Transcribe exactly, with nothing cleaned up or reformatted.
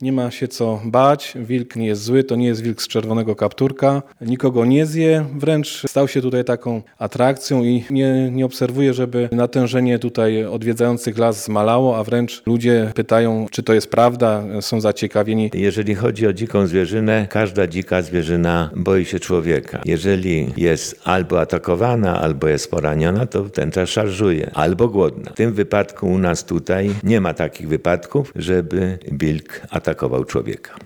Nie ma się co bać, wilk nie jest zły, to nie jest wilk z czerwonego kapturka, nikogo nie zje, wręcz stał się tutaj taką atrakcją i nie, nie obserwuję, żeby natężenie tutaj odwiedzających las zmalało, a wręcz ludzie pytają, czy to jest prawda, są zaciekawieni. Jeżeli chodzi o dziką zwierzynę, każda dzika zwierzyna boi się człowieka. Jeżeli jest albo atakowana, albo jest poraniona, to wtedy szarżuje, albo głodna. W tym wypadku u nas tutaj nie ma takich wypadków, żeby wilk atakował człowieka.